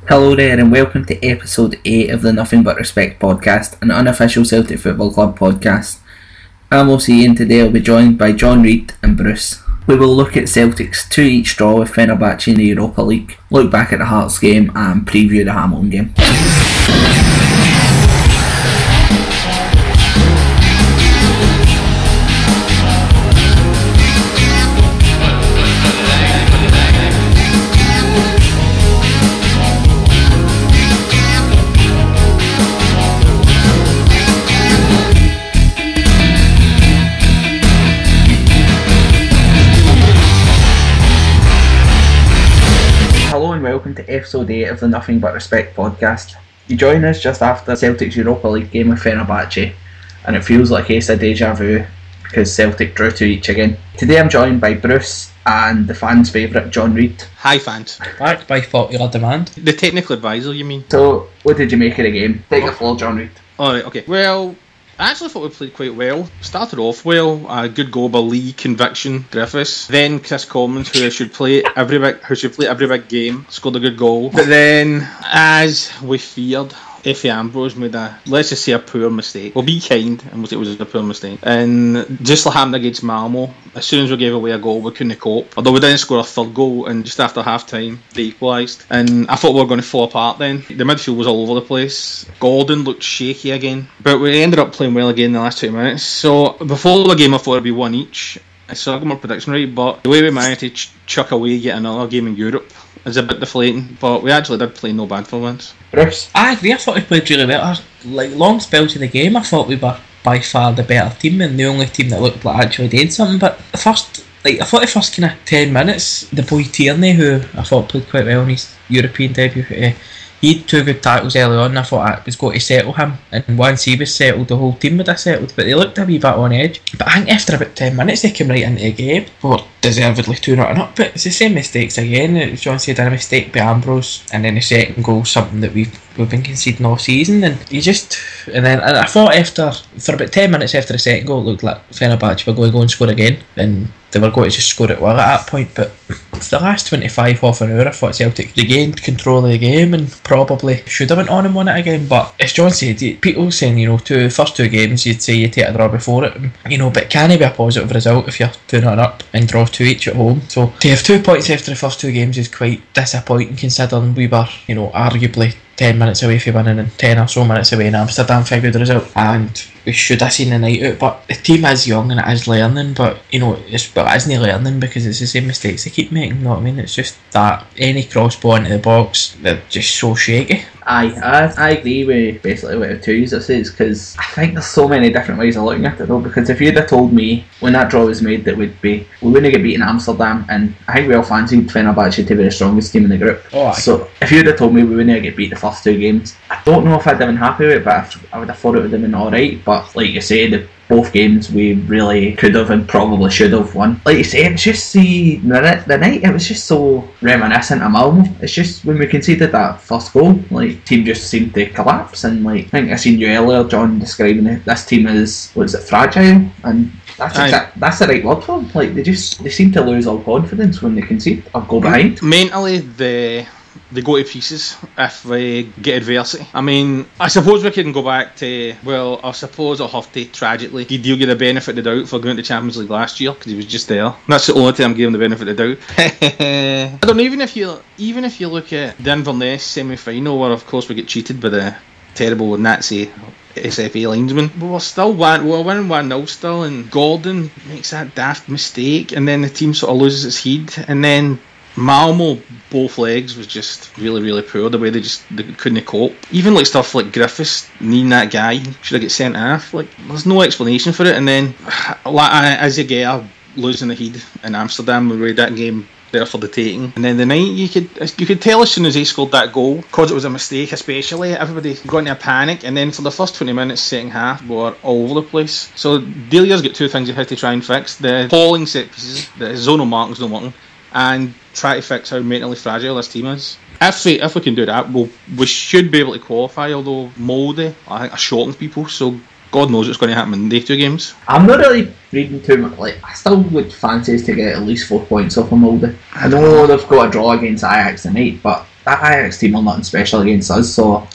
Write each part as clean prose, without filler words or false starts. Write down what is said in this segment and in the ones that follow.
Hello there and welcome to episode 8 of the Nothing But Respect podcast, an unofficial Celtic Football Club podcast. I'm OC and today I'll be joined by John Reid and Bruce. We will look at Celtic's 2-each draw with Fenerbahce in the Europa League, look back at the Hearts game and preview the Hamilton game. Welcome to episode 8 of the Nothing But Respect podcast. You join us just after Celtic's Europa League game with Fenerbahce, and it feels like a case of deja vu because Celtic drew 2-each again. Today I'm joined by Bruce and the fans' favourite John Reid. Hi fans. Backed by popular demand. The technical advisor, you mean? So, what did you make of the game? Take the floor, John Reid. Alright, okay. Well, I actually thought we played quite well. Started off well, a good goal by Lee, conviction, Griffiths. Then Chris Commons, who should play every big game, scored a good goal. But then, as we feared, Efe Ambrose made let's just say a poor mistake. We'll be kind and we'll say it was a poor mistake. And just like happened against Malmo, as soon as we gave away a goal, we couldn't cope. Although we didn't score a third goal, and just after half time, they equalised. And I thought we were going to fall apart then. The midfield was all over the place. Gordon looked shaky again. But we ended up playing well again in the last 20 minutes. So before the game, I thought it'd be 1 each. So I got my prediction right, but the way we managed to chuck away yet another game in Europe is a bit deflating, but we actually did play no bad for once. Bruce? I agree, I thought we played really well. Like, long spells of the game, I thought we were by far the better team and the only team that looked like actually did something. But I thought the first kind of 10 minutes, the boy Tierney, who I thought played quite well in his European debut, he had 2 good tackles early on, and I thought I was going to settle him, and once he was settled, the whole team would have settled, but they looked a wee bit on edge. But I think after about 10 minutes they came right into the game. We were deservedly 2-0 up, but it's the same mistakes again. As John said, a mistake by Ambrose, and then the second goal, something that we've been conceding all season, and I thought for about 10 minutes after the second goal, it looked like Fenerbahce were going to go and score again, and they were going to just score it well at that point. But for the last 25 half an hour, I thought Celtic regained control of the game and probably should have went on and won it again. But as John said, people saying, first 2 games you'd say you take a draw before it, but can it be a positive result if you're 2-0 up and draw 2-each at home? So to have 2 points after the first 2 games is quite disappointing, considering we were, arguably 10 minutes away from winning and 10 or so minutes away in Amsterdam for a good result, and we should have seen the night out. But the team is young and it is learning, but it isn't learning because it's the same mistakes they keep making, you know what I mean? It's just that any cross ball into the box, they're just so shaky. I agree with basically what the 2 users says, because I think there's so many different ways of looking at it though, because if you'd have told me when that draw was made that we wouldn't get beaten in Amsterdam, and I think we all fancied Fenerbahce to be the strongest team in the group. So if you'd have told me we wouldn't get beat the first 2 games, I don't know if I'd have been happy with it, but I would have thought it would have been alright. But like you said, both games we really could have and probably should have won. Like you say, it's just the night, it was just so reminiscent of Malmo. It's just when we conceded that first goal, like, team just seemed to collapse. And like, I think I seen you earlier, John, describing this team as, fragile, and that's the right word for them. Like, they seem to lose all confidence when they concede or go behind. Mentally, they go to pieces if they get adversity. I mean, I suppose we can go back to, I suppose I'll have to tragically give Diogo the benefit of the doubt for going to the Champions League last year, because he was just there. That's the only time I'm giving the benefit of the doubt. I don't know, even if you look at the Inverness semi-final, where of course we get cheated by the terrible Nazi SFA linesman, but we're winning 1-0 still, and Gordon makes that daft mistake, and then the team sort of loses its head, and then Malmo, both legs was just really, really poor. The way they couldn't cope. Even like stuff like Griffiths needing that guy, should have get sent off. Like, there's no explanation for it. And then Azagea losing the head in Amsterdam, we read that game there for the taking. And then the night, you could tell as soon as he scored that goal, because it was a mistake, especially, everybody got into a panic. And then for the first 20 minutes, second half, we were all over the place. So Delia's got 2 things he has to try and fix: the falling set pieces, the zonal markings not working, and try to fix how mentally fragile this team is. If we can do that, we should be able to qualify, although Molde, I think, are shocking people, so God knows what's going to happen in the 2 games. I'm not really reading too much. Like, I still would fancy us to get at least 4 points off of Molde. I know they've got a draw against Ajax tonight, but that Ajax team are nothing special against us, so...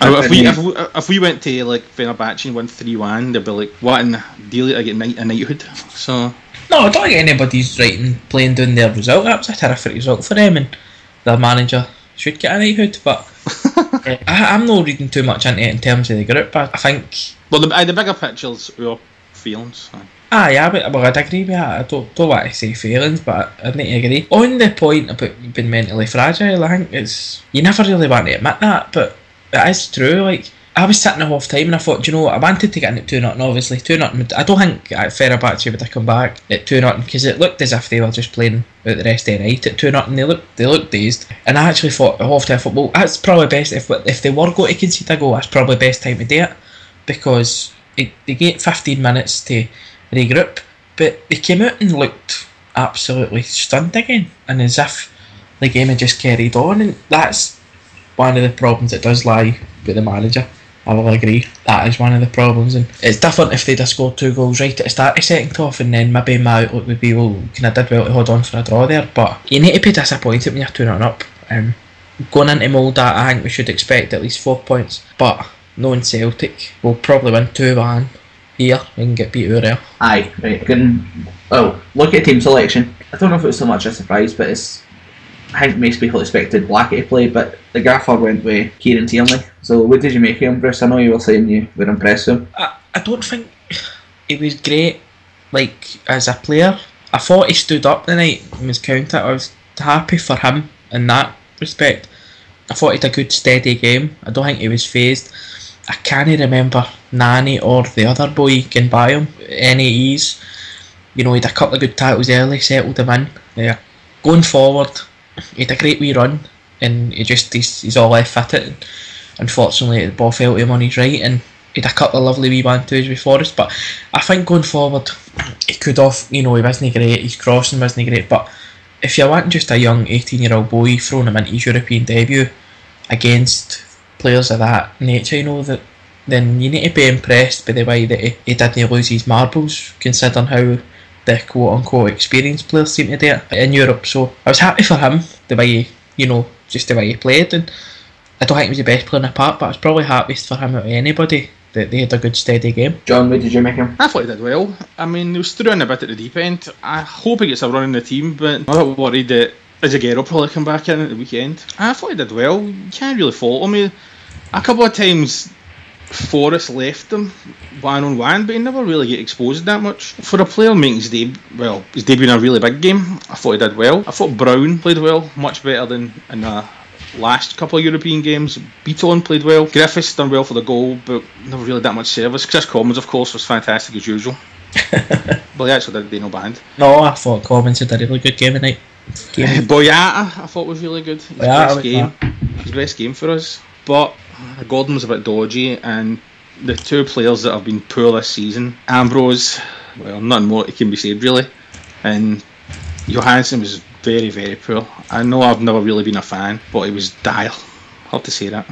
If we went to like Fenerbahce and won 3-1, they'd be like, what in the deal I get a knighthood? So No, I don't think anybody's playing down their result. That was a terrific result for them, and their manager should get a knighthood, but I'm not reading too much into it in terms of the group, but I think... Well, the bigger picture's our feelings. I'd agree with that. I don't want to say feelings, but I need to agree. On the point about being mentally fragile, I think you never really want to admit that, but it is true. Like, I was sitting at half time and I thought, do you know what, I wanted to get into 2-0, obviously. 2-0, I don't think Fenerbahce would have come back at 2-0 because it looked as if they were just playing out the rest of the night at 2-0. They looked dazed. And I actually thought at half time, well, that's probably best, if they were going to concede a goal, that's probably the best time to do it, because they get 15 minutes to regroup, but they came out and looked absolutely stunned again, and as if the game had just carried on, and that's one of the problems that does lie with the manager. I will agree, that is one of the problems, and it's different if they'd have scored 2 goals right at the start of second half, and then maybe my outlook would be, well, kind of did well to hold on for a draw there, but you need to be disappointed when you're 2-0 up. Going into Molde, I think we should expect at least 4 points, but knowing Celtic, we'll probably win 2-1 here and get beat out there. Aye, right. Look at team selection. I don't know if it was so much a surprise, but I think most people expected Blackie to play, but the gaffer went with Kieran Tierney. So what did you make of him, Bruce? I know you were saying you were impressed with him. I don't think he was great, like, as a player. I thought he stood up the night and was counted. I was happy for him in that respect. I thought he had a good steady game. I don't think he was phased. I can't remember Nani or the other boy getting by him any ease. You know, he had a couple of good tackles early, settled him in. Yeah. Going forward, he had a great wee run, and he's all left footed. Unfortunately, the ball fell to him on his right, and he had a couple of lovely wee 1-2s with Forrest. But I think going forward, he could have, he wasn't great, his crossing wasn't great, but if you want just a young 18-year-old boy throwing him into his European debut against players of that nature, then you need to be impressed by the way that he didn't lose his marbles, considering how the quote-unquote experienced players seem to do it in Europe. So I was happy for him, the way just the way he played, and I don't think he was the best player in the park, but I was probably happiest for him out of anybody that they had a good steady game. John, what did you make him? I thought he did well. I mean, he was thrown a bit at the deep end. I hope he gets a run in the team, but I'm not worried that Aguero probably come back in at the weekend. I thought he did well. You can't really fault him. A couple of times Forrest left him 1-on-1, but he never really get exposed that much. For a player making his debut in a really big game, I thought he did well. I thought Brown played well, much better than in the last couple of European games. Beaton played well. Griffiths done well for the goal, but never really that much service. Chris Commons, of course, was fantastic as usual. Well, he actually did no band. No, I thought Commons had a really good game tonight. Boyata, I thought was really good. His best game for us. But Gordon was a bit dodgy, and the 2 players that have been poor this season, Ambrose, well, nothing more can be said really, and Johansson was very, very poor. I know I've never really been a fan, but he was dire. I have to say that.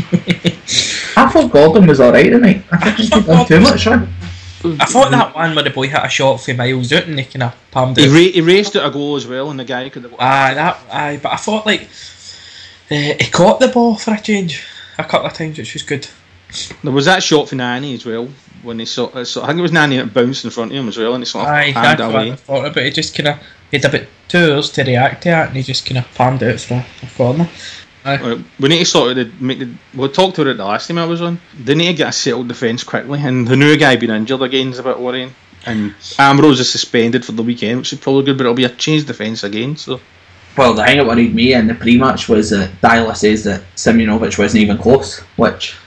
I thought Gordon was alright tonight. I think he done too much, right? I thought that one where the boy hit a shot for miles out and they kind of palmed it. He raced out a goal as well, and the guy could have. But I thought he caught the ball for a change a couple of times, which was good. There was that shot for Nani as well, when he saw I think it was Nani that bounced in front of him as well, and he sort of palmed it away. But he just kind of had about 2 hours to react to it, and he just kind of palmed it out for a corner. We need to sort of we talked about it the last time I was on. They need to get a settled defence quickly, and the new guy being injured again is a bit worrying. And Ambrose is suspended for the weekend, which is probably good, but it'll be a changed defence again. So, well, the thing that worried me in the pre-match was that Dyla says that Simunovic wasn't even close, which...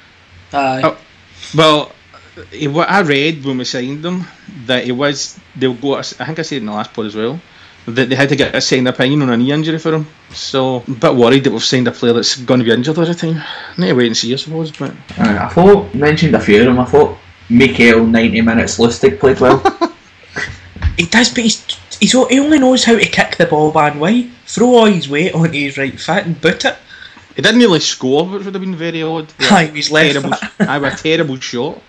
Well, I read when we signed them that they'll go. I think I said in the last pod as well that they had to get a second opinion on a knee injury for him. So I'm a bit worried that we've signed a player that's going to be injured all the time. Need to wait and see, I suppose. But I thought, mentioned a few of them. I thought Mikael 90 minutes Lustig played well. He does, but he only knows how to kick the ball one way, throw all his weight onto his right foot and boot it. He didn't really score, which would have been very odd. He was left foot. A terrible shot.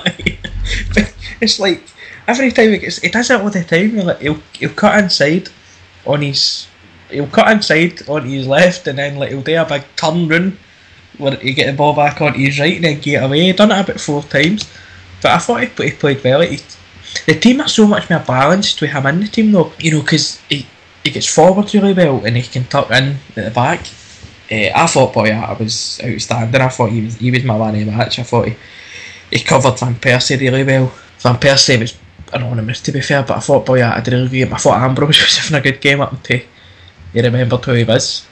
It's like every time he does it all the time. He'll cut inside on his he'll cut inside onto his left, and then like he'll do a big turn round where he get the ball back onto his right and then get away. He done it about 4 times, but I thought he played well. The team are so much more balanced with him in the team though, you know, because he gets forward really well and he can tuck in at the back. I thought Boyata was outstanding. I thought he was my man of the match. I thought he covered Van Persie really well. Van Persie was anonymous to be fair, but I thought Boyata did a really good game. I thought Ambrose was having a good game up until he remembered who he was.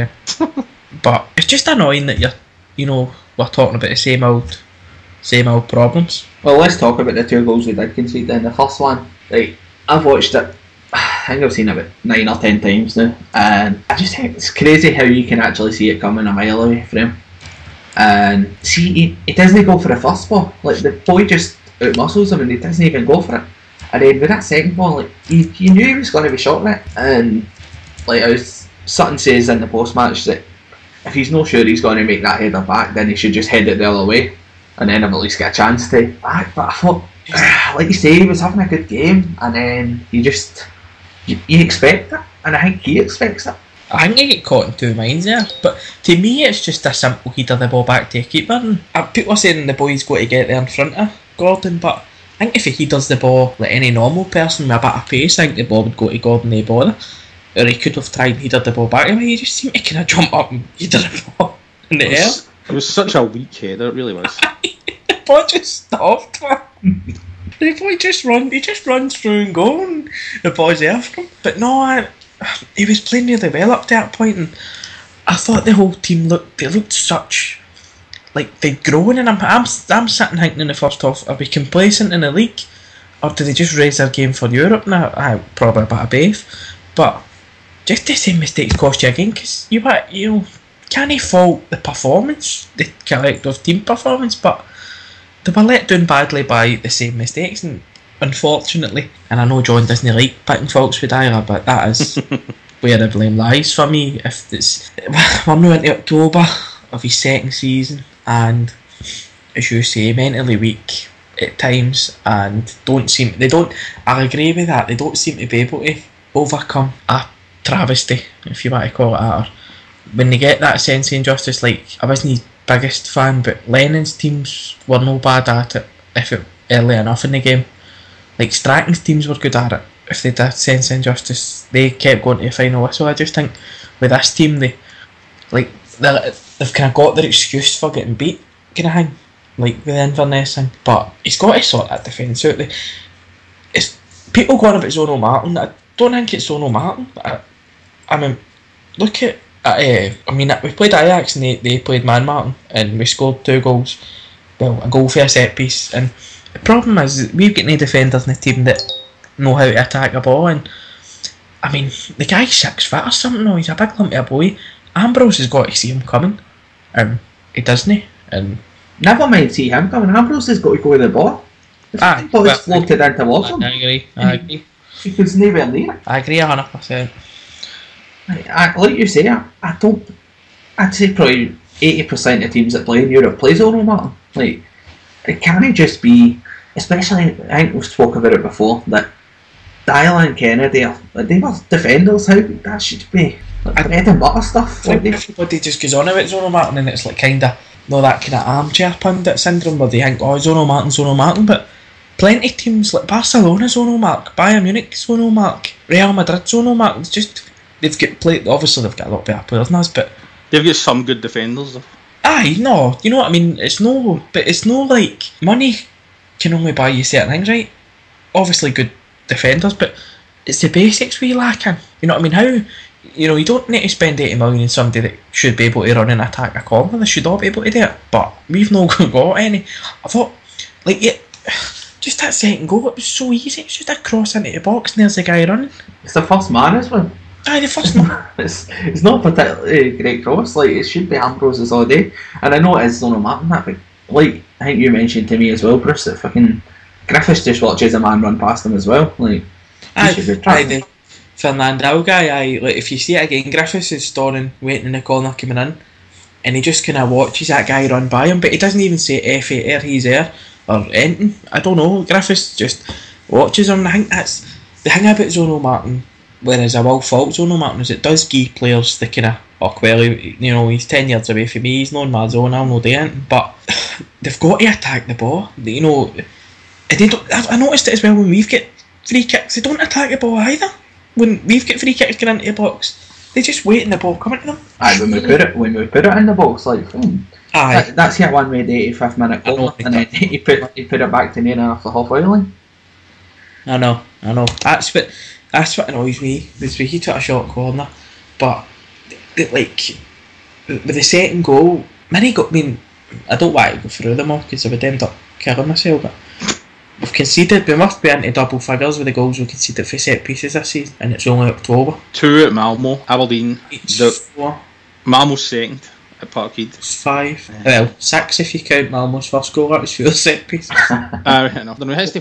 But it's just annoying that we're talking about the same old problems. Well, let's talk about the 2 goals we did concede then. The first one, like, I've watched it, I think I've seen it about 9 or 10 times now, and I just think it's crazy how you can actually see it coming a mile away from him. And see, he doesn't go for the first ball. Like, the boy just outmuscles him and he doesn't even go for it. And then with that second ball, like, he knew he was going to be shot at it. And like Sutton says in the post-match that if he's not sure he's going to make that header back, then he should just head it the other way and then at least get a chance to back. But I thought, like you say, he was having a good game, and then you expect it, and I think he expects it. I think he get caught in 2 minds there, but to me it's just a simple header the ball back to a keeper. And people are saying the boy's got to get there in front of Gordon, but I think if he does the ball like any normal person with a bit of pace, I think the ball would go to Gordon, no bother. Or he could have tried and headed the ball back. I mean, he just seemed to kind of jump up and header the ball in the air. It was such a weak header, it really was. The ball just stopped. The boy just runs through and go, and the ball's after him. But no, he was playing really well up to that point, and I thought the whole team looked such like they'd grown. And I'm sitting thinking in the first half, are we complacent in the league, or did they just raise their game for Europe now? Probably a bit of both, but just the same mistakes cost you again, because you can't fault the performance, the collective team performance, but they were let down badly by the same mistakes, and unfortunately, and I know John doesn't like picking faults with Dyer, but that is where the blame lies for me. We're now into October of his second season, and as you say, mentally weak at times, and I agree with that, they don't seem to be able to overcome a travesty, if you want to call it that, or when they get that sense of injustice. Like, I wasn't his biggest fan, but Lennon's teams were no bad at it if it early enough in the game. Like, Strachan's teams were good at it. If they did sense of injustice, they kept going to the final whistle. I just think with this team, they've kind of got their excuse for getting beat, kind of thing, like with Inverness thing. But he's got to sort that defence out. It's people going about Zono Martin. I don't think it's Zono Martin. I mean, look at. We played Ajax and they played Man Martin, and we scored 2 goals. Well, a goal for a set piece. And the problem is we've got no defenders in the team that know how to attack a ball. And I mean, the guy's 6 foot or something. No, he's a big lump of a boy. Ambrose has got to see him coming. He doesn't. And never mind see him coming. Ambrose has got to go with the ball. The ball is floated into Watson. I agree. He was nowhere near it. I agree 100%. Like you say, I'd say probably 80% of teams that play in Europe play Zono Martin. Like, it can't just be, especially, I think we spoke about it before, that Dyer and Kennedy they were defenders. How that should be like bread and butter stuff. I think everybody just goes on about Zono Martin, and it's like that kind of armchair pundit syndrome where they think, oh, Zono Martin, but plenty of teams like Barcelona Zono Mark, Bayern Munich Zono Mark, Real Madrid Zono Mark. It's just they've got played. Obviously, they've got a lot better players than us, but they've got some good defenders though. Aye, no, you know what I mean. It's no like money can only buy you certain things, right? Obviously, good defenders, but it's the basics we lacking. You know what I mean? How you don't need to spend 80 million on somebody that should be able to run and attack a corner. They should all be able to do it, but we've not got any. I thought, just that second goal, it was so easy. It's just a cross into the box, and there's the guy running. It's the first man as well. Aye, the first man. It's not particularly great cross. Like, it should be Ambrose's all day. And I know it is Zono Martin that, but like I think you mentioned to me as well, Bruce, that fucking Griffiths just watches a man run past him as well. Like, the Fernandao guy. Like, if you see it again, Griffiths is standing waiting in the corner coming in, and he just kind of watches that guy run by him, but he doesn't even say F8 he's there or anything. I don't know. Griffiths just watches him. And I think that's the thing about Zono Martin. whereas I will fault Zone Martin is it does give players the kind of, oh, well, you know, he's 10 yards away from me, he's not in my zone, I'll not do anything, but they've got to attack the ball, you know, and they don't, I noticed it as well when we've got free kicks, they don't attack the ball either. When we've got free kicks going into the box, they just wait in the ball coming to them. Aye, when we put it in the box, like, aye, that's hit one with the 85th minute goal, and then he put it back to near enough the halfway line. I know. That's what annoys me. Is we hit a short corner, but like with the second goal, I don't want to go through them all because I would end up killing myself. But we've conceded. We must be into double figures with the goals we conceded for set pieces this season, and it's only October. 2 at Malmo, Aberdeen. It's 4. Malmo's second at Parkhead. It's 5. Well, 6 if you count Malmo's first goal. That was 4 set pieces. No,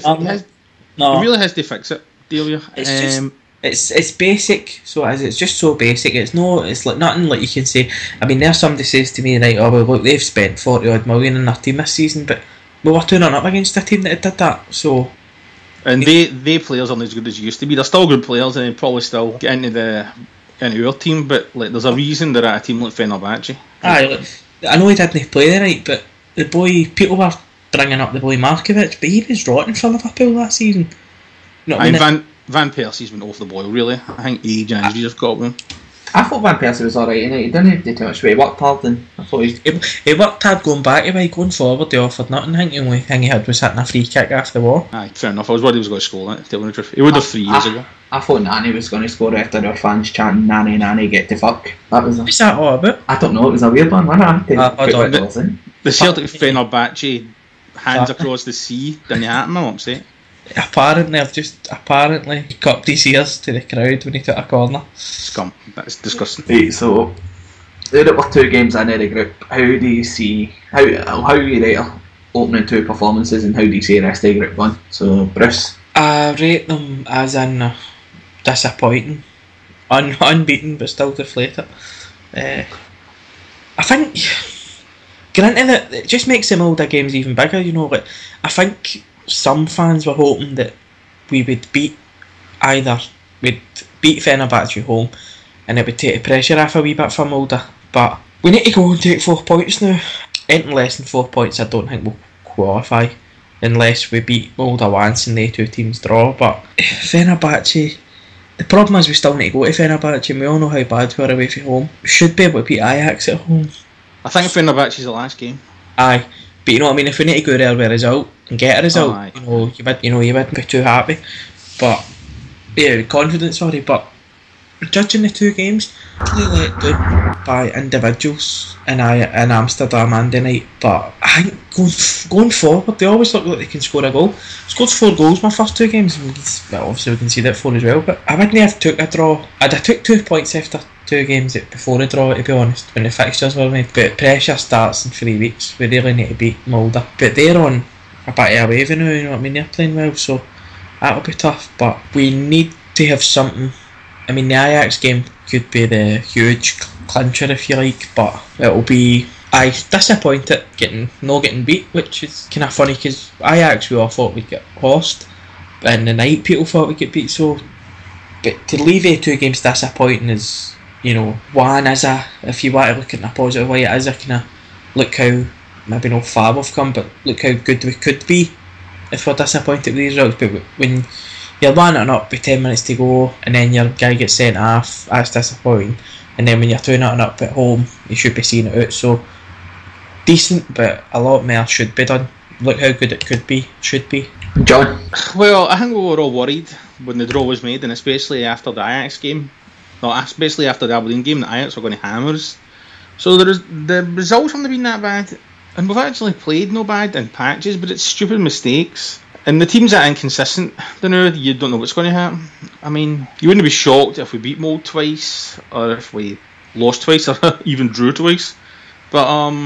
he really has to fix it, Delia. It's basic, so it's just so basic. It's like nothing like you can say. I mean, there's somebody says to me, right, oh well, look, they've spent 40 odd million in their team this season, but we were turning up against a team that did that. So, and they players aren't as good as used to be. They're still good players, and they probably still get into our team. But like, there's a reason they're at a team like Fenerbahce. Aye, like, I know he didn't play the night, but the boy, people were bringing up the boy Markovic, but he was rotten for Liverpool that season. You know what I mean? Van Persie's been off the boil, really. I think age and injuries have got him. I thought Van Persie was alright, and he didn't do too much, but he worked hard, and I thought he worked hard going back, going forward, he offered nothing. I think the only thing he had was hitting a free kick after the war. Aye, fair enough. I was worried he was going to score that, telling the truth. He would have 3 years ago. I thought Nani was going to score after their fans chanting Nani, get to fuck. What's that all about? I don't know, it was a weird one, wasn't it? The Celtic Fenerbahce hands across the sea, didn't happen, I'm upset. Apparently cupped his ears to the crowd when he took a corner. Scum. That's disgusting. Right, so there were 2 games in the group. How do you see how you rate our opening 2 performances, and how do you see the rest of the group 1? So Bruce, I rate them as in disappointing, unbeaten but still deflated. I think granted that it just makes them older games even bigger. You know, like I think some fans were hoping that we would beat Fenerbahce home, and it would take the pressure off a wee bit for Mulder. But we need to go and take 4 points now. Anything less than 4 points, I don't think we'll qualify unless we beat Mulder once and they 2 teams draw. But Fenerbahce, the problem is we still need to go to Fenerbahce, and we all know how bad we are away from home. We should be able to beat Ajax at home. I think Fenerbahce's the last game. Aye. But you know what I mean, if we need to go there with a result and get a result, you wouldn't be too happy. But yeah, confidence, sorry, but judging the 2 games, really let down by individuals in Amsterdam and the night. But I think going forward, they always look like they can score a goal. Scored 4 goals my first 2 games. Well, obviously we can see that 4 as well. But I wouldn't have took a draw. I'd have took 2 points after 2 games before the draw, to be honest, when the fixtures were made. But pressure starts in 3 weeks. We really need to beat Mulder. But they're on a bit of a wave now, you know what I mean? They're playing well, so that'll be tough. But we need to have something. I mean, the Ajax game could be the huge clincher, if you like, but it'll be disappointed not getting beat, which is kind of funny because Ajax we all thought we'd get horsed, but in the night people thought we'd get beat. So, but to leave 2 games disappointing is, you know, one is if you want to look at it in a positive way, it is a kind of look how maybe not far we've come, but look how good we could be if we're disappointed with these results. But when you're 1-0 up with 10 minutes to go and then your guy gets sent off, that's disappointing. And then when you're 2-0 up at home, you should be seeing it out. So decent, but a lot more should be done. Look how good it should be. John? Well, I think we were all worried when the draw was made, and especially after the Ajax game. No, especially after the Aberdeen game, the Ajax were going to hammer us. So the results haven't been that bad. And we've actually played no bad in patches, but it's stupid mistakes. And the teams that are inconsistent, you don't know what's going to happen. I mean, you wouldn't be shocked if we beat Mold twice, or if we lost twice, or even drew twice. But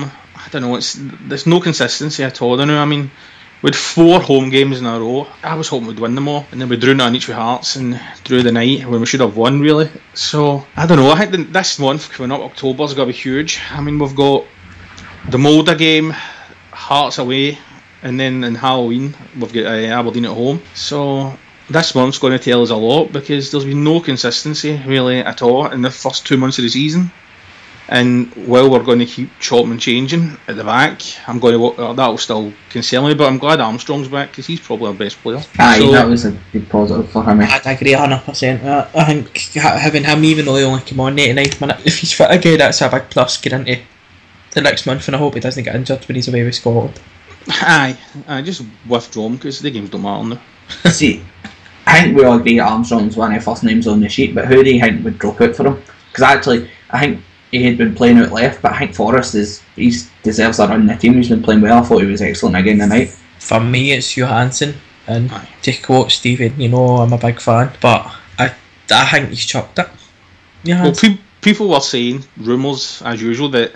I don't know, there's no consistency at all. I mean, we had 4 home games in a row. I was hoping we'd win them all, and then we drew on each with Hearts and drew the night when we should have won, really. So I don't know. I think this month coming up, October's going to be huge. I mean, we've got the Molde game, Hearts away, and then in Halloween we've got Aberdeen at home. So this month's going to tell us a lot, because there's been no consistency really at all in the first 2 months of the season. And while we're going to keep chopping and changing at the back, that'll still concern me. But I'm glad Armstrong's back, because he's probably our best player. Aye, that was a big positive for him. I'd agree 100%. I think having him, even though he only came on 89th minute, if he's fit again, that's a big plus getting into the next month, and I hope he doesn't get injured when he's away with Scotland. Aye, just withdraw him, because the games don't matter now. See, I think we all agree Armstrong's one of the first names on the sheet, but who do you think would drop out for him? Because actually, I think he had been playing out left, but I think Forrest he deserves a run in the team. He's been playing well. I thought he was excellent again tonight. For me, it's Johansson, and to quote Stephen, I'm a big fan, but I think he's chucked it. Well, people were saying, rumours as usual, that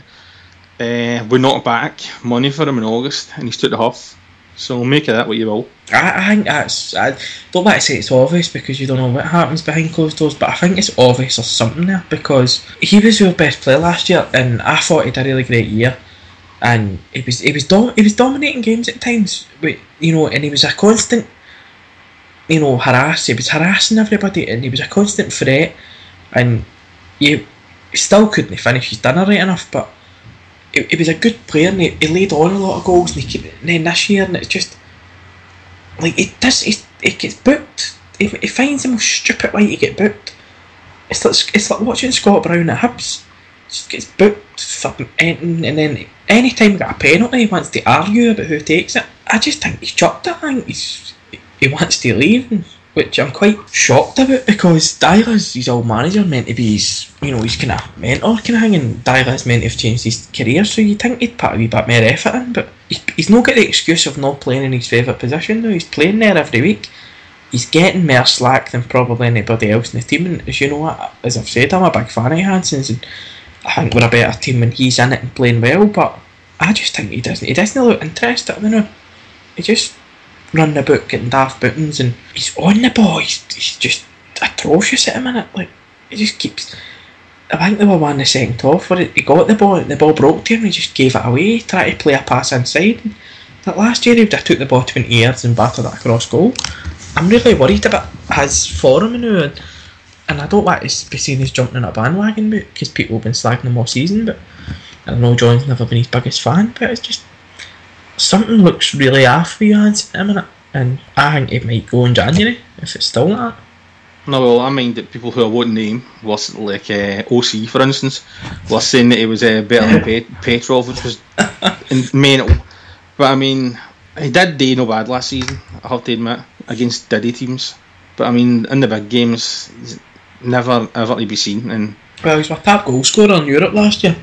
we knocked back money for him in August, and he's took the huff. So make of that what you will. I think I don't like to say it's obvious, because you don't know what happens behind closed doors, but I think it's obvious there's something there, because he was your best player last year, and I thought he did a really great year, and he was dominating games at times, but, and he was a constant, he was harassing everybody, and he was a constant threat, and he still couldn't finish his dinner right enough, but he was a good player, and he laid on a lot of goals, and then this year, and it's just like he gets booked. He finds the most stupid way to get booked. It's like watching Scott Brown at Hibs. Just gets booked for anything, and then any time he got a penalty, he wants to argue about who takes it. I just think he's chucked it. I think he wants to leave, which I'm quite shocked about, because Dyer's his old manager, meant to be his kind of mentor kind of thing, and Dyer's meant to have changed his career, so you'd think he'd put a wee bit more effort in, but he's not got the excuse of not playing in his favourite position now. He's playing there every week. He's getting more slack than probably anybody else in the team, and as you know, as I've said, I'm a big fan of Hansen's, and I think we're a better team when he's in it and playing well, but I just think he doesn't look interested. He just run the book, getting daft buttons, and he's on the ball. He's just atrocious at the minute. Like, he just keeps. I think they were one the second off where he got the ball broke to him, and he just gave it away, tried to play a pass inside. And that last year he would have took the ball 20 yards and battered that across goal. I'm really worried about his form now, and I don't want to be seen as jumping in a bandwagon, because people have been slagging him all season, but I know John's never been his biggest fan, but it's just something looks really off for Johansson at a minute, and I think it might go in January if it's still like that. No, well, I mind that people who I won't name, was like OC for instance, was saying that he was better than Petrov, which was mental. But I mean, he did do no bad last season, I have to admit, against Diddy teams. But I mean, in the big games, he's never ever to be seen. And well, he's my top goal scorer in Europe last year.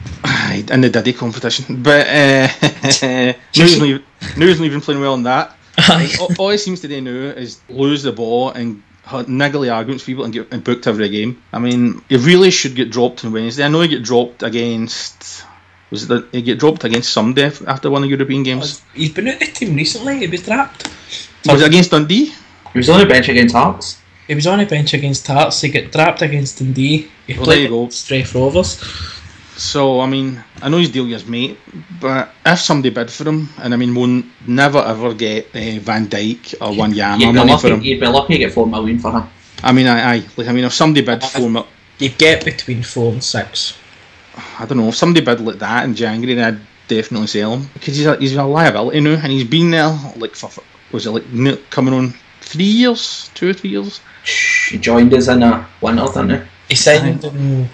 In the Diddy competition, but now he's not even playing well in that. All he seems to do now is lose the ball and niggly arguments with people and get booked every game. I mean, he really should get dropped on Wednesday. I know he get dropped against. He get dropped against somebody after one of the European games? He's been out the team recently. He was dropped. Was it against Dundee? He was on the bench against Hearts. He was on the bench against Hearts. He got dropped against Dundee. He played against Strafe Rovers. So, I mean, I know he's dealing with his mate, but if somebody bid for him, and I mean, we'll never ever get Van Dijk or Wanyama money for him. You'd be lucky to get 4 million for him. I mean, if somebody bid 4 million... You'd get between 4 and 6. I don't know, if somebody bid like that in January, then I'd definitely sell him. Because he's a liability now, and he's been there, coming on 3 years? 2 or 3 years? He joined us in a winter, didn't he? He signed in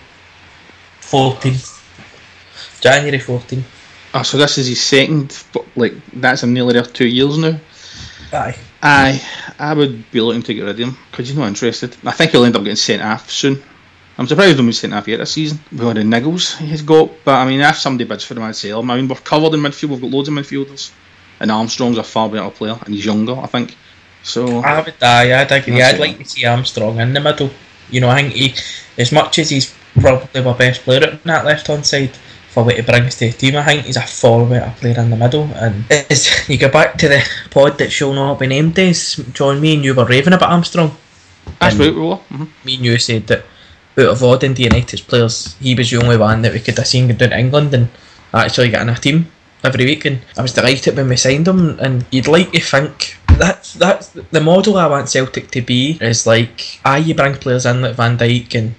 14. January 14. So this is his second, but that's nearly there 2 years now. Aye, I would be looking to get rid of him because he's not interested. I think he'll end up getting sent off soon. I'm surprised he hasn't been sent off yet this season with all the niggles he's got. But I mean, if somebody bids for him, I'd sell him. I mean, we're covered in midfield. We've got loads of midfielders, and Armstrong's a far better player, and he's younger, I think. So I'd agree. I'd like to see Armstrong in the middle. I think as much as he's probably our best player at that left-hand side for what he brings to the team, I think he's a far better player in the middle. And as you go back to the pod that shall not be named as, John, me and you were raving about Armstrong. That's right, we were. Mm-hmm. Me and you said that out of all Dundee United's players, he was the only one that we could have seen go down to England and actually get in a team every week, and I was delighted when we signed him. And you'd like to think that's the model I want Celtic to be. Is like, you bring players in like Van Dijk and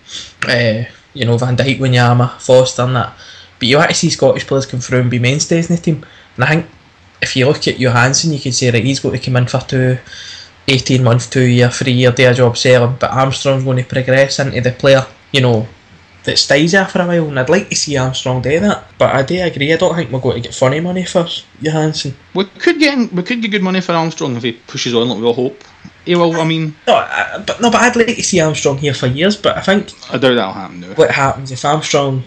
Van Dijk, Wanyama, Foster and that, but you want to see Scottish players come through and be mainstays in the team. And I think if you look at Johansson, you could say that he's going to come in for 18 months, 2 year, 3 year, do a job selling, but Armstrong's going to progress into the player, that stays there for a while, and I'd like to see Armstrong do that. But I do agree, I don't think we're going to get funny money for Johansson. We could get good money for Armstrong if he pushes on like we all hope. He will, I mean... But I'd like to see Armstrong here for years, but I think... I doubt that'll happen now. What happens if Armstrong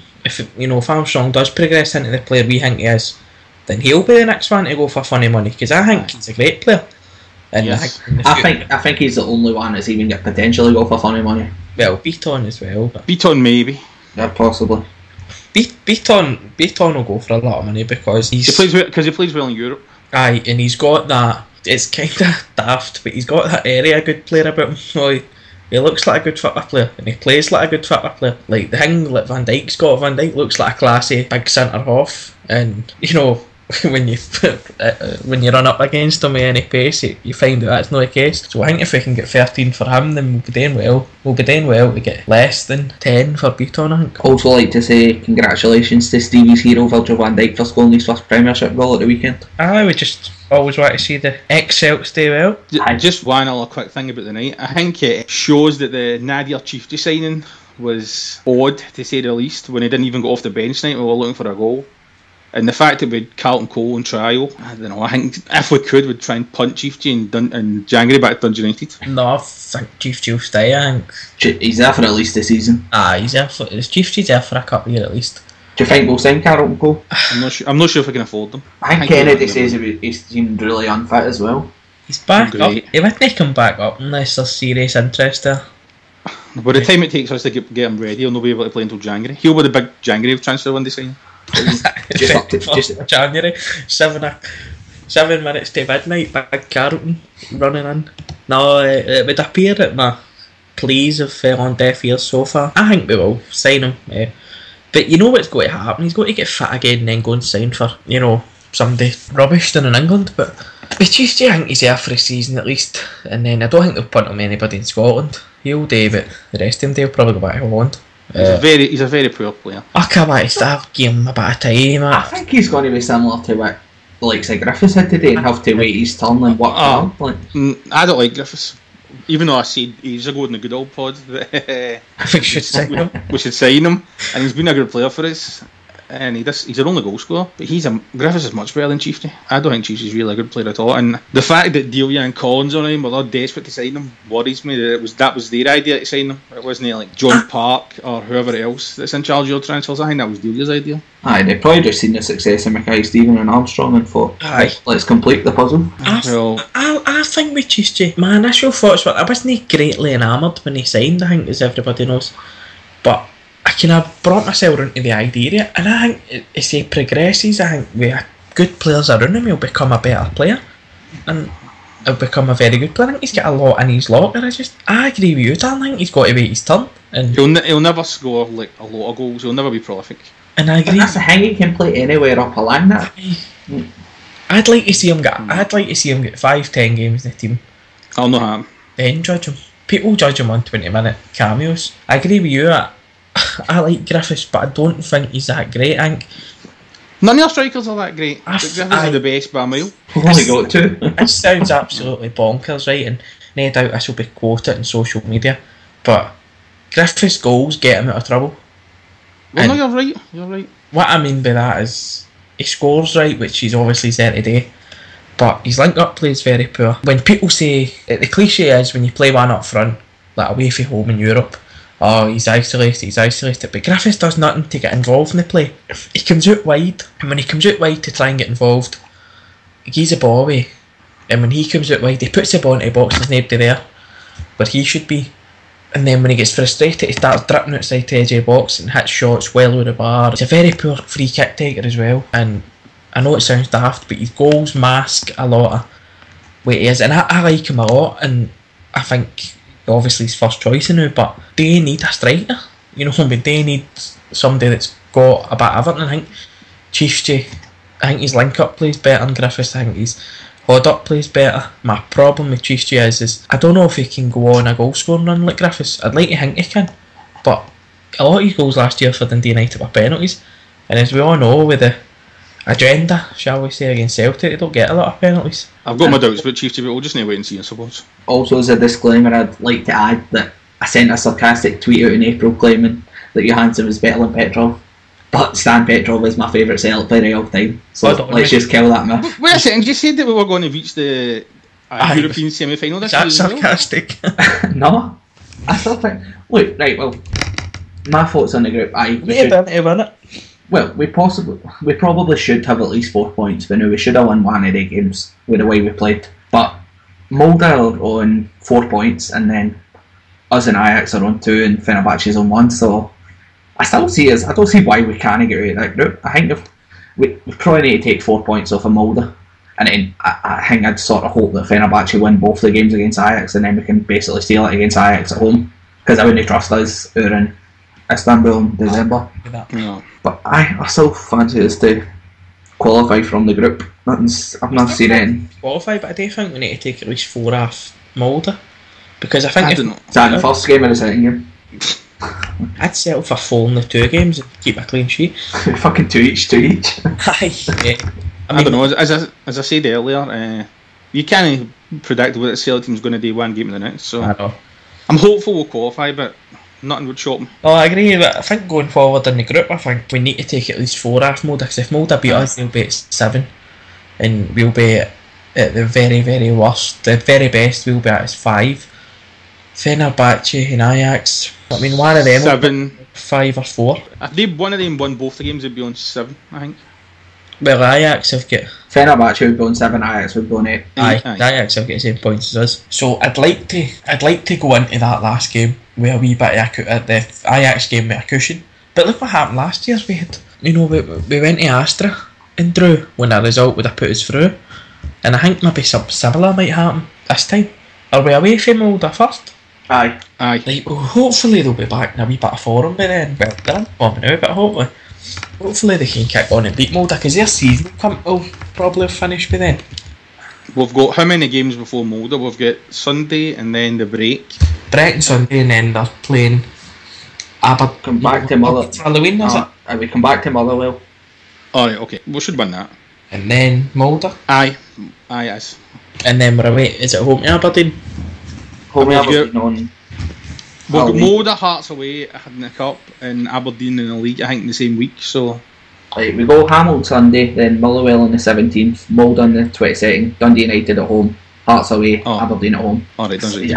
does progress into the player we think he is, then he'll be the next one to go for funny money, because I think he's a great player. And yes. I think he's the only one that's even got potential to go for funny money. Well, Beaton as well. But Beaton maybe. Yeah, possibly. Beaton will go for a lot of money because he plays well in Europe. Aye, and he's got that. It's kind of daft, but he's got that area good player about him. So he looks like a good football player, and he plays like a good football player. Like the thing that Van Dijk's got. Van Dijk looks like a classy big centre half, and when you run up against him with any pace, you find out that's not the case. So I think if we can get 13 for him, then we'll be doing well. We'll be doing well to get less than 10 for Beaton, I think. Also like to say congratulations to Stevie's hero Virgil van Dijk for scoring his first Premiership goal at the weekend. I would just always want to see the ex-Celts do well. Just one other quick thing about the night. I think it shows that the Nadir Chiefty signing was odd, to say the least, when he didn't even go off the bench tonight. We were looking for a goal. And the fact that we had Carlton Cole on trial, I don't know, I think if we could, we'd try and punt Chiefty and January back to Dundee United. No, I think Chiefty will stay, I think. He's there for at least a season. He's there for... Chiefty's there for a couple of years at least. Do you think we'll sign Carlton Cole? I'm not sure if we can afford them. I think Kennedy says he seemed really unfit as well. He's back up. He wouldn't come back up unless there's serious interest there. By the time it takes us to get him ready, he'll not be able to play until January. He'll be the big January transfer when they sign. just January, 7 minutes to midnight, big Carlton running in. No, it would appear that my pleas have fell on deaf ears so far. I think we will sign him, but you know what's going to happen? He's going to get fit again and then go and sign for somebody rubbish down in England. But Chiefs, I think he's there for a season at least, and then I don't think they'll punt him anybody in Scotland. He'll do, but the rest of them they'll probably go back to Holland. He's a very poor player. I can't wait to have give him a bit of time. I think he's going to be similar to what the likes of Griffiths had today and have to wait his turn and work hard. I don't like Griffiths. Even though I said ages ago in the good old pod that we should sign him. We should sign him, and he's been a good player for us. And he's our only goal scorer, but Griffiths is much better than Chiefty. I don't think Chiefty's really a good player at all. And the fact that Delia and Collins on him were not desperate to sign him worries me. That was their idea to sign him. It wasn't like John Park or whoever else that's in charge of your transfers. I think that was Delia's idea. Aye, they probably just seen the success of Mackay Stephen and Armstrong and thought, let's complete the puzzle. I think with Chiefty, my initial thoughts were I wasn't greatly enamoured when he signed, I think, as everybody knows. But I kind of brought myself into the idea, and I think as he progresses, I think with good players around him, he'll become a better player, and he'll become a very good player. I think he's got a lot in his locker. I agree with you, Tom. I think he's got to wait his turn. And he'll never score like a lot of goals. He'll never be prolific. And I agree. But that's the thing, he can play anywhere up along that. I'd like to see him get 5-10 games in the team. I'll not have him. Then judge him. People judge him on 20-minute cameos. I agree with you. I like Griffiths, but I don't think he's that great. I think none of our strikers are that great. Griffiths is the best by a mile. We've only got two. It sounds absolutely bonkers, right? And no doubt this will be quoted in social media. But Griffiths' goals get him out of trouble. Well, no, you're right. What I mean by that is he scores right, which he's obviously there today. But his link-up play is very poor. When people say, the cliche is when you play one up front, like away from home in Europe, he's isolated. But Griffiths does nothing to get involved in the play. He comes out wide, and when he comes out wide to try and get involved, he gives the ball away. And when he comes out wide, he puts the ball into the box, there's nobody there, where he should be. And then when he gets frustrated, he starts dripping outside the edge of the box and hits shots well with the bar. He's a very poor free kick taker as well. And I know it sounds daft, but his goals mask a lot of what he is. And I like him a lot, and I think obviously he's first choice now, but they need a striker. You know what I mean? They need somebody that's got a bit of everything. I think Chiefty, his link-up plays better than Griffiths. I think his Hoddock plays better. My problem with Chiefs is I don't know if he can go on a goal scoring run like Griffiths. I'd like to think he can, but a lot of his goals last year for Dundee United were penalties, and as we all know, with the agenda, shall we say, against Celtic, they don't get a lot of penalties. I've got my doubts about Chiefs, but we'll just need to wait and see, I suppose. Also, as a disclaimer, I'd like to add that I sent a sarcastic tweet out in April claiming that Johansson was better than Petrov, but Stan Petrov is my favourite Celtic player of all time, so let's just kill that myth. Wait a second, you said that we were going to reach the European semi-final this year? That's sarcastic. No, I still think... Look, right, well, my thoughts on the group, we probably should have at least 4 points, but no, we should have won one of the games with the way we played. But Molde are on 4 points, and then us and Ajax are on 2, and Fenerbahce's on 1. So I don't see why we can't get out of that group. I think if we probably need to take 4 points off of Molde, and then I think I'd sort of hope that Fenerbahce win both the games against Ajax, and then we can basically steal it against Ajax at home, because I wouldn't trust us who are in Istanbul in December. No. But I still fancy us to qualify from the group. I've not seen it. Qualify, but I do think we need to take at least 4 off Molde, because I think Is that the first game or the second game? I'd settle for 4 in the 2 games and keep a clean sheet. Fucking 2 each. Aye, yeah. I don't know, as I said earlier, you can't predict what the Celtic team's going to do one game to the next, so I know. I'm hopeful we'll qualify, but nothing would shock me. Oh, I agree, but I think going forward in the group, I think we need to take at least 4 off Molde, because if Molde beat us, they'll be at 7, and we'll be at the very, very worst. The very best, we'll be at 5. Fenerbahce and Ajax, I mean, one of them 7, 5 or 4. If one of them won both the games, they'd be on 7, I think. Well, Ajax have got... Fenerbahce would be on 7, Ajax would be on 8. Aye, Ajax have got the same points as us. So I'd like to go into that last game with a wee bit of the Ajax game with a cushion. But look what happened last year. We went to Astra and drew when a result would have put us through. And I think maybe something similar might happen this time. Are we away from Molde first? Aye. Like, well, hopefully they'll be back in a wee bit of form by then. Well, they're in form now, but hopefully they can kick on and beat Molde, because their season will probably finish by then. We've got how many games before Molde? We've got Sunday and then the break. Brighton Sunday, and then they're playing Aberdeen. Come back to Mother. Halloween, is it? We come back to Motherwell. Alright, okay. We should win that. And then Molde. Aye, yes. And then we're away. Is it home to Aberdeen? Home to Aberdeen on... We've got Molde, Hearts away in the Cup, and Aberdeen in the league, I think, in the same week, so... Right, we go Hamilton Sunday, then Motherwell on the 17th, Molde on the 22nd, Dundee United at home, Hearts away, Aberdeen at home. Alright, You're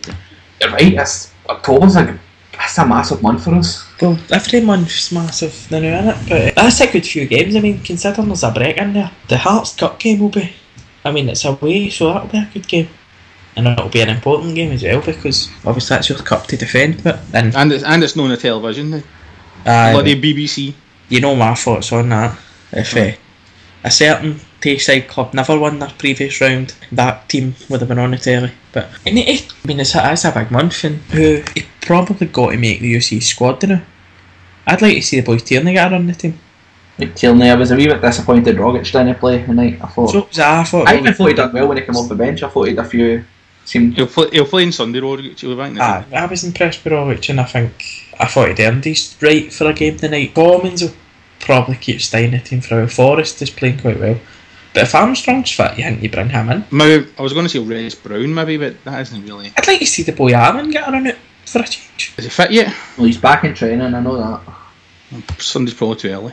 right, October's that's a massive month for us. Well, every month's massive now, isn't it? But that's a good few games. I mean, considering there's a break in there. The Hearts Cup game will be... I mean, it's away, so that'll be a good game. And it'll be an important game as well, because obviously that's your cup to defend. But and it's not on the television. Bloody BBC. You know my thoughts on that. If a certain Tayside club never won their previous round, that team would have been on the telly. But I mean, it's a big month, and who he probably got to make the UC squad now. I'd like to see the boys Tierney get on the team. Like Tierney, I was a wee bit disappointed Rogic didn't play tonight. I thought he done well when he came off the bench. I thought he had a few. He'll play on Sunday, Rogic. He'll be back now. I was impressed with Rogic, and I thought he'd earned his right for a game tonight. Commons will probably keep staying in the team for a while. Forrest is playing quite well. But if Armstrong's fit, you think you bring him in? Maybe, I was going to say Reece Brown maybe, but that isn't really... I'd like to see the boy Armin get on it for a change. Is he fit yet? Well, he's back in training, I know that. Sunday's probably too early.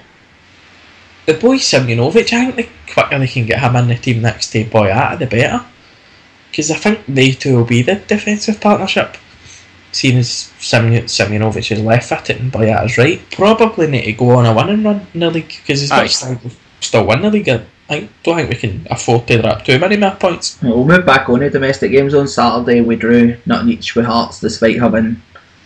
The boy Simjonovic, I think the quicker they can get him in the team next to Boyata, the better. Because I think they two will be the defensive partnership. Seeing as Simjonovic is left footed and Boyata's right. Probably need to go on a winning run in the league, because as much as we still win the league, I don't think we can afford to drop too many more points. We'll move back on to domestic games on Saturday. We drew nothing each with Hearts, despite having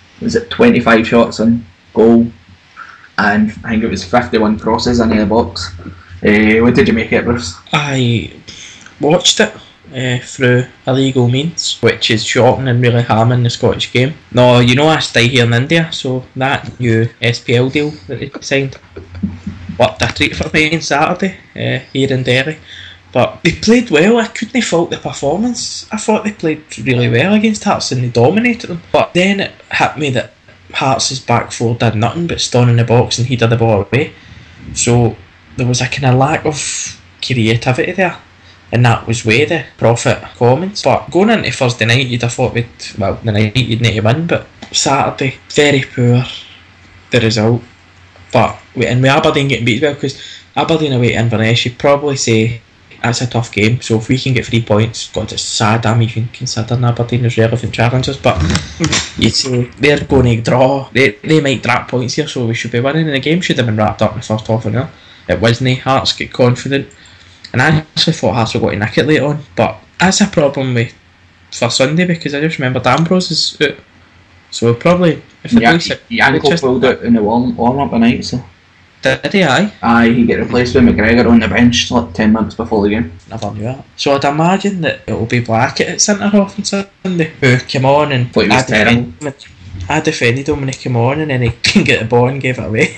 25 shots on goal, and I think it was 51 crosses in the box. What did you make it, Bruce? I watched it through illegal means, which is shocking and really harming the Scottish game. No, I stay here in India, so that new SPL deal that they signed worked a treat for me on Saturday here in Derry. But they played well. I couldn't fault the performance. I thought they played really well against Hearts and they dominated them. But then it hit me that Hearts' back four did nothing but stand in the box and he did the ball away. So there was a kind of lack of creativity there. And that was where the profit commons. But going into Thursday night, you'd have thought the night you'd need to win. But Saturday, very poor, the result. But with Aberdeen getting beat as well, because Aberdeen away to Inverness, you'd probably say that's a tough game. So if we can get 3 points, God, it's sad I'm even considering Aberdeen as relevant challengers. But you'd say they're going to draw. They might drop points here, so we should be winning. And the game should have been wrapped up in the first half an hour. It wasn't. Hearts get confident. And I actually thought Hearts were going to nick it later on. But that's a problem for Sunday, because I just remember Ambrose is out. So we'll probably... Yanko pulled out in the warm-up tonight, so... Did he, aye? Aye, he get replaced with McGregor on the bench like 10 minutes before the game. Never knew that. So I'd imagine that it'll be Blackett at centre-half on Sunday, who came on and... I defended him when he came on and then he couldn't get the ball and gave it away.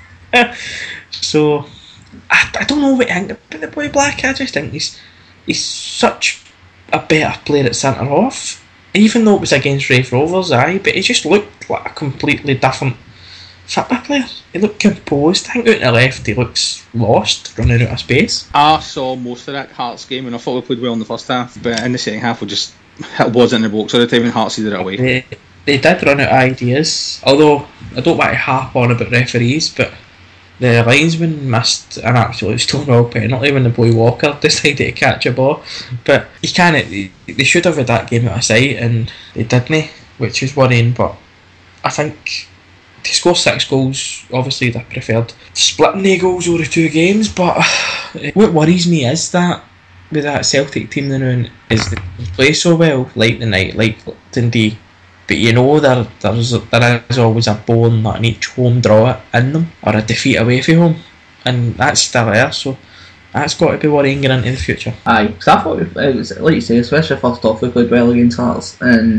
So... I don't know what I think about the boy Blackett. I just think he's such a better player at centre-half. Even though it was against Raith Rovers, but he just looked like a completely different football player. He looked composed. I think out on the left he looks lost, running out of space. I saw most of that Hearts game and I thought we played well in the first half, but in the second half we just hit balls in the box all the time and Hearts did it away. They did run out of ideas, although I don't want to harp on about referees, but the linesman missed an absolute stonewall penalty when the boy Walker decided to catch a ball. But they should have had that game out of sight and they didn't, which is worrying. But I think to score 6 goals, obviously they preferred splitting the goals over 2 games. But what worries me is that with that Celtic team now is they play so well late the night, like Dundee. But you know there is always a bone that in each home draw in them, or a defeat away from home, and that's still there, so that's got to be worrying going into the future. Aye, because I thought it was, like you say, especially first off we played well against Hearts,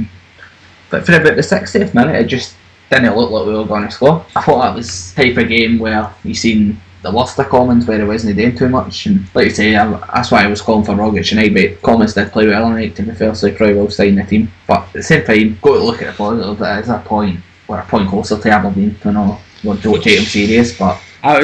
but for about the 60th minute it just didn't look like we were going to score. I thought that was the type of game where you seen the worst of Commons where he wasn't doing too much, and like you say, that's why I was calling for Rogic tonight, but Commons did play well tonight to be fair, so he probably will sign the team. But at the same time, got to look at the positive, that is a point, we're a point closer to Aberdeen, we don't take him serious, but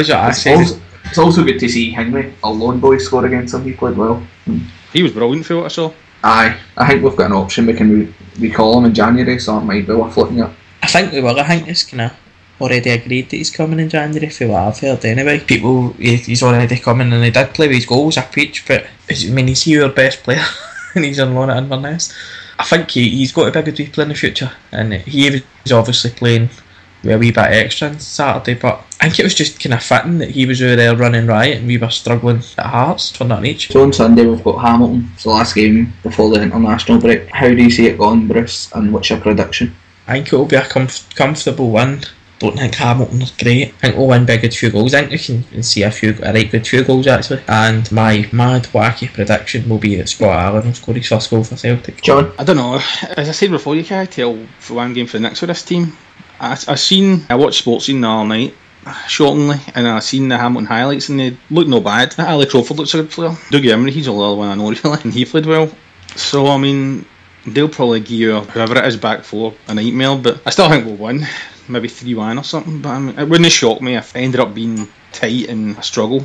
it's also good to see Hingley, a lone boy, score against him. He played well. He was brilliant for what I saw. Aye, I think we've got an option, we can recall him in January, so it might be worth looking at. I think we will. I think it's kind of already agreed that he's coming in January, for what I've heard anyway. He's already coming, and he did play with his goals a peach, but he's your best player and he's on loan at Inverness. I think he's got to be a good wee player in the future, and he was obviously playing with a wee bit extra on Saturday, but I think it was just kind of fitting that he was over there running riot and we were struggling at Hearts for nothing each. So on Sunday we've got Hamilton, it's the last game before the international break. How do you see it going, Bruce, and what's your prediction? I think it will be a comfortable win. Don't think Hamilton's great. I think we'll win by a good few goals. I think we can see a right good few goals actually. And my mad wacky prediction will be that Scott Allen will score his first goal for Celtic. John? I don't know. As I said before, you can't tell for one game for the next for this team. I watched Sportscene the other night, shockingly, and I seen the Hamilton highlights and they look no bad. Ali Crawford looks a good player. Dougie Imrie, he's the other one I know really, and he played well. So I mean, they'll probably give you whoever it is back four a nightmare, but I still think we'll win. Maybe 3-1 or something, but I mean, it wouldn't shock me if it ended up being tight and a struggle.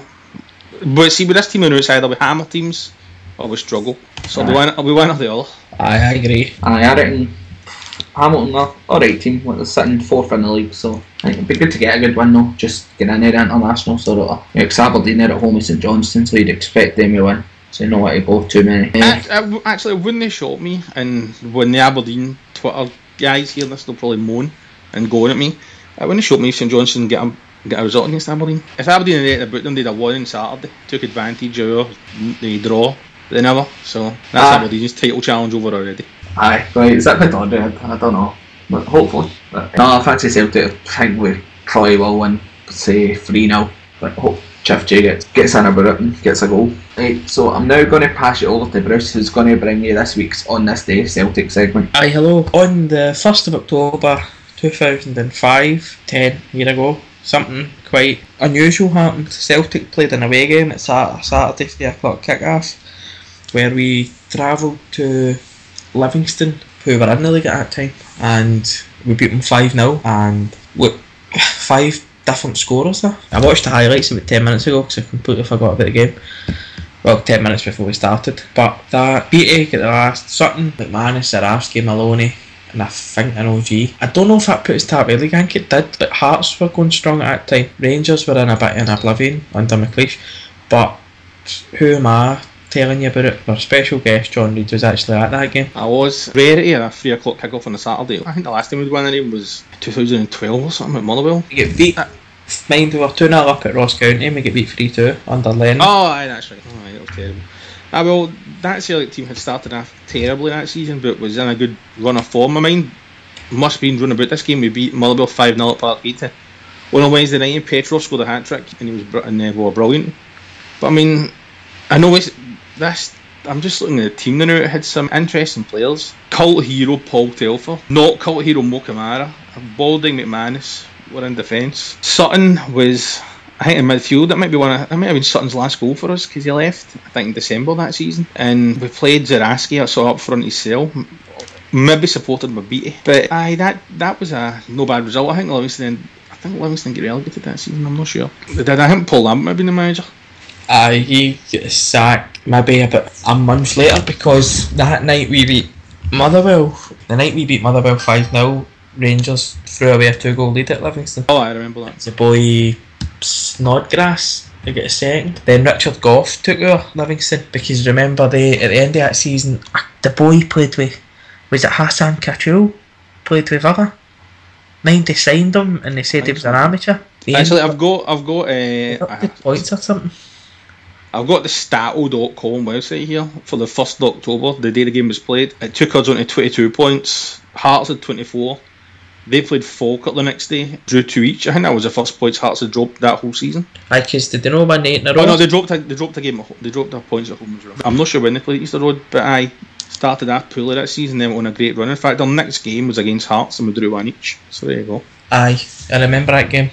But see, with this team on the outside, with Hammer teams, always struggle. So we win or the other. I agree. I reckon Hamilton are alright team. They're sitting 4th in the league, so I think it'd be good to get a good win though. Just get in there international, so because Aberdeen are at home with St Johnstone, so you'd expect them to win. So you know what to go too many. Actually, wouldn't they shock me? And when the Aberdeen Twitter guys hear this, they'll probably moan and going at me. It wouldn't shock me if St Johnstone get a result against Aberdeen. If Aberdeen had about them, they'd have won on Saturday, took advantage of the draw. They never. So that's Aberdeen's title challenge over already. Aye, right. Is that a bit odd? I don't know, but hopefully. No, I fancy Celtic. I think we probably will win, say 3-0. But I hope Jeff J gets in about it and gets a goal. Right, so I'm now going to pass it over to Bruce, who's going to bring you this week's On This Day Celtic segment. Hello. On the 1st of October 2005, 10 years ago, something quite unusual happened. Celtic played an away game at Saturday 3 o'clock kick-off, where we travelled to Livingston, who were in the league at that time, and we beat them 5-0, and look, 5 different scorers there. I watched the highlights about 10 minutes ago because I completely forgot about the game. Well, 10 minutes before we started. But that Beattie at the last, Sutton, McManus, Zaravsky, Maloney, and I think an OG. I don't know if that put us top of the league, I think it did, but Hearts were going strong at that time. Rangers were in a bit in oblivion under McLeish. But who am I telling you about it? Our special guest John Reid was actually at that game. I was. Rarity at a 3 o'clock kick-off on a Saturday. I think the last time we'd won the game was 2012 or something at Motherwell. We get beat. Mind, we were 2-0 up at Ross County and we get beat 3-2 under Lennon. Oh, aye, that's right. Oh, aye, that was terrible. Well, that Celtic team had started off terribly that season, but was in a good run of form. My mind must have been run about this game. We beat Motherwell 5-0 at Parkhead on a Wednesday night, and Petrov scored a hat-trick, and he was they were brilliant. But I mean, I know I'm just looking at the team now. It had some interesting players. Cult hero Paul Telfer, not cult hero Mo Kamara, Balding McManus were in defence. Sutton was, I think, in midfield. That might have been Sutton's last goal for us because he left, I think, in December that season. And we played Zaraski sort of up front his cell. Maybe supported by Beattie. But that was a no bad result. I think Livingston get relegated that season, I'm not sure. I think Paul Lambert might have been the manager. He got sacked maybe about a month later because that night we beat Motherwell. The night we beat Motherwell 5-0, Rangers threw away a 2-goal lead at Livingston. Oh, I remember that. The boy Snodgrass to get a second. Then Richard Gough took over Livingston because remember at the end of that season the boy played with, was it Hassan Kachul? Played with Villa. Mind they signed him and they said he was an amateur. Actually, I've got points or something. I've got the Stato.com website here for the 1st of October, the day the game was played. It took us on to 22 points. Hearts had 24. They played Falkirk the next day, drew 2 each. I think that was the first points Hearts had dropped that whole season. Because did they know win 8 in a row? Oh no, they dropped a game. They dropped their points at home as well. I'm not sure when they played Easter Road, but I started that poorly that season. Then went on a great run. In fact, our next game was against Hearts and we drew 1 each. So there you go. Aye, I remember that game.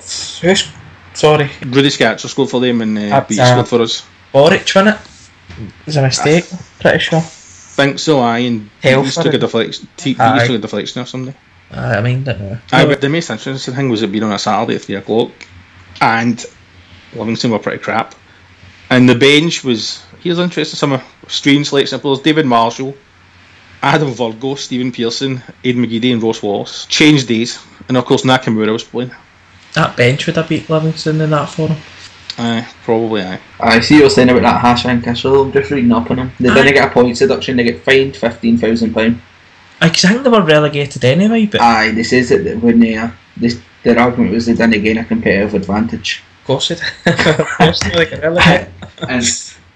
Sorry. Rudy Scatcher scored for them and Beattie scored for us. Boric won it. It was a mistake, pretty sure. Think so, aye. And Beattie took a deflection or something. I mean, don't know. But the most interesting thing was it being on a Saturday at 3 o'clock, and Livingston were pretty crap. And the bench was, here's interesting, some strange selection of players: David Marshall, Adam Virgo, Stephen Pearson, Aidan McGeady, and Ross Wallace. Changed days, and of course Nakamura was playing. That bench would have beat Livingston in that forum. Probably aye. I see what you're saying about that Hassan Kachul. I'm just reading up on him. They didn't get a points deduction, they get fined £15,000. I think they were relegated anyway, but... Aye, they says that when their argument was they didn't gain a competitive advantage. Of course they did. Of course they got relegated. And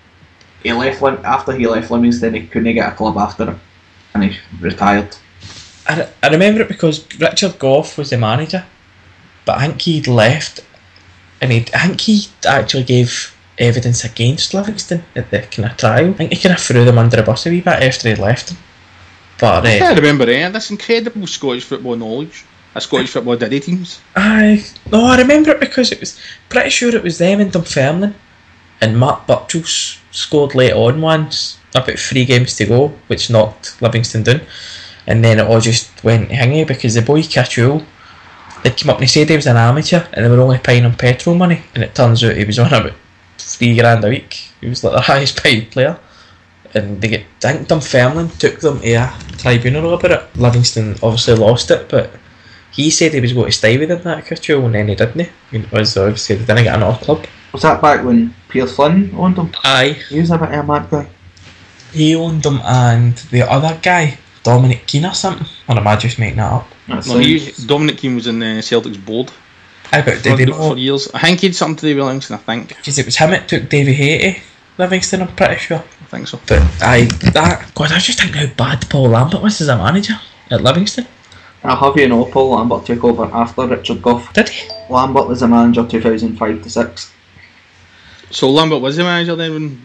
he left, after he left Livingston, he couldn't get a club after him. And he retired. I remember it because Richard Gough was the manager, but I think he'd left, and I think he actually gave evidence against Livingston at the kind of trial. I think he kind of threw them under the bus a wee bit after he'd left them. But I remember this incredible Scottish football knowledge. A Scottish football diddy teams. I remember it because it was pretty sure it was them and Dunfermline, and Mark Burchell scored late on once, about 3 games to go, which knocked Livingston down, and then it all just went hingy because the boy Kachul, they'd come up and he said he was an amateur and they were only paying him petrol money, and it turns out he was on about $3,000 a week. He was like the highest paid player. And I think Dunfermline took them to a tribunal about it. Livingston obviously lost it, but he said he was going to stay with them, that Kachul, and then he didn't. I mean, it was obviously they didn't get another club. Was that back when Pierce Flynn owned them? Aye. He was a bit of a mad guy. He owned them, and the other guy, Dominic Keane or something. Or am I just making that up? Dominic Keane was in Celtic's board. Aye, but did they know? For years. I think he had something to do with Livingston, I think. Because it was him that took Davy Haiti. Livingston, I'm pretty sure. I think so. But I just think how bad Paul Lambert was as a manager at Livingston. I'll have you know, Paul Lambert took over after Richard Gough. Did he? Lambert was the manager 2005-06. So Lambert was the manager then when...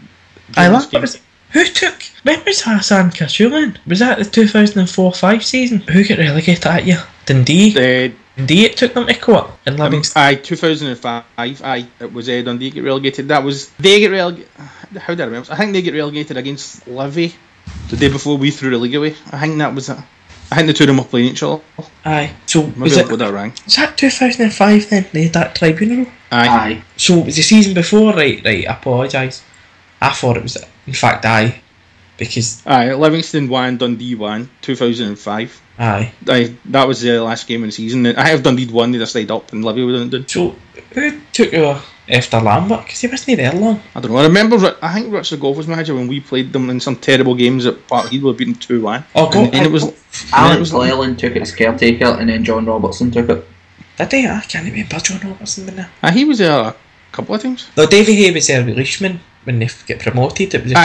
When was Hassan Kachul in? Was that the 2004-5 season? Who got relegated that year? Dundee? Dundee it took them to court in Livingston. Aye, 2005. Aye, it was Dundee get relegated. That was they get relegated. How do I remember? I think they get relegated against Livy the day before we threw the league away. I think that was it. I think the two of them were playing each other. Aye. So Maybe was I it? got that wrong. Was that 2005 then? They had that tribunal. Aye. So it was the season before, right? I apologise. I thought it was. In fact, aye, because Aye, Livingston won, Dundee won, 2005. aye. Aye, that was the last game of the season. I have Dundee won, they just stayed up, and Livy didn't. So who took over after Lambert? Because he wasn't there long. I don't know. I remember. I think Richard Goff was manager when we played them in some terrible games at Parkhead. We beat them 2-1. Oh, God. And it was. Alex Leyland took it as caretaker, and then John Robertson took it. Did they? I can't remember John Robertson been there. He was there a couple of times. No, Davy Hay was there with Leishman when they get promoted. It was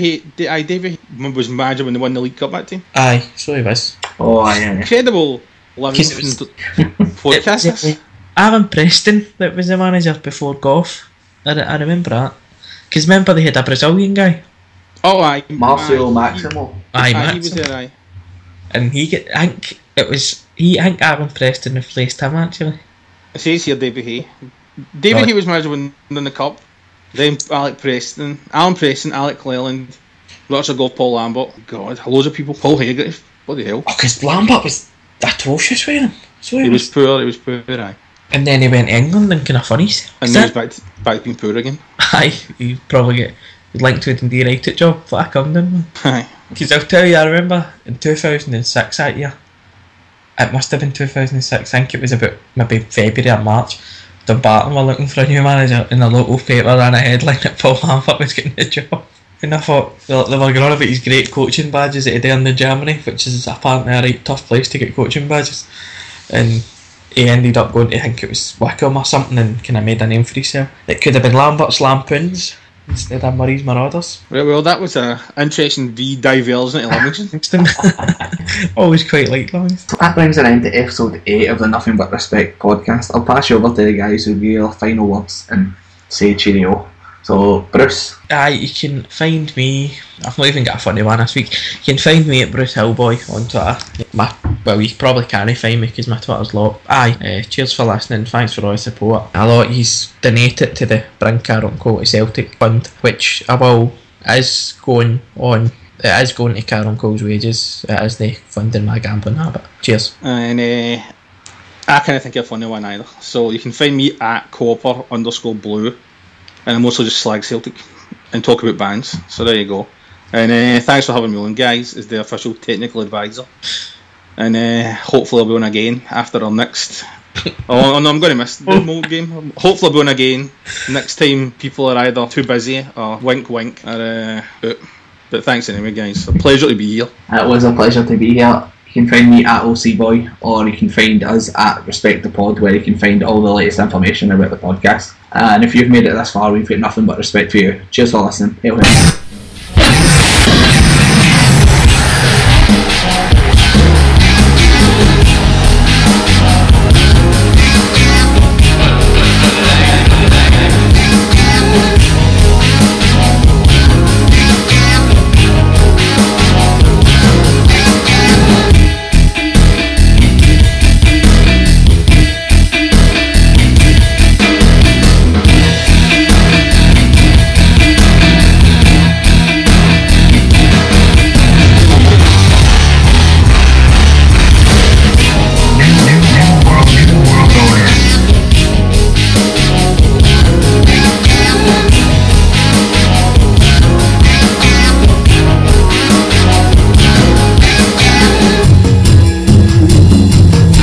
David was manager when they won the League Cup that team. Aye, so he was. Oh, aye. Incredible Livingston podcast. Aaron Preston that was the manager before Goff. I remember that. Because remember they had a Brazilian guy. Oh, aye. Marcelo Maximo. Aye, He was Maxim. there, aye. And I think Aaron Preston replaced him actually. It says here David Hay. David Right. Hay was manager when they won the Cup. Then Alan Preston, Alec Leland, Richard Goff, Paul Lambert. God, loads of people. Paul Haggett. Bloody hell. Oh, because Lambert was atrocious with him. So He was poor, aye. And then he went to England and kind of funny. And now he's back to being poor again. Aye, you probably get linked to a Dundee United job for that Camden. Aye. Because I'll tell you, I remember in 2006 that year, it must have been 2006, I think it was about maybe February or March, Dumbarton were looking for a new manager and the local paper ran a headline that Paul Lambert was getting the job. And I thought, well, they were going on about his great coaching badges that he'd earned in Germany, which is apparently a right tough place to get coaching badges. And he ended up going to, I think it was Wickham or something, and kind of made a name for himself. It could have been Lambert's Lampoons instead of Murray's Marauders. Right, well, that was a interesting diversion into Livingston. Always quite like Livingston. That brings an end to episode 8 of the Nothing But Respect podcast. I'll pass you over to the guys who give you their final words and say cheerio. So, Bruce. Aye, you can find me. I've not even got a funny one this week. You can find me at Bruce Hillboy on Twitter. Well, you probably can't find me because my Twitter's locked. Aye, cheers for listening. Thanks for all the support. A lot he's donated to the Bring Carroll to Celtic Fund, which is going on. It is going to Carroll Cole's wages. It is the funding my gambling habit. Cheers. And I can't think of a funny one either. So you can find me at Copper_Blue. And I mostly just slag Celtic and talk about bands. So there you go. And thanks for having me on, guys, as the official technical advisor. And hopefully I'll be on again after our next... oh no, I'm going to miss the Mold game. Hopefully I'll be on again next time people are either too busy or wink wink or out. But thanks anyway, guys. A pleasure to be here. It was a pleasure to be here. You can find me at OCBoy, or you can find us at Respect the Pod, where you can find all the latest information about the podcast. And if you've made it this far, we've got nothing but respect for you. Cheers for listening.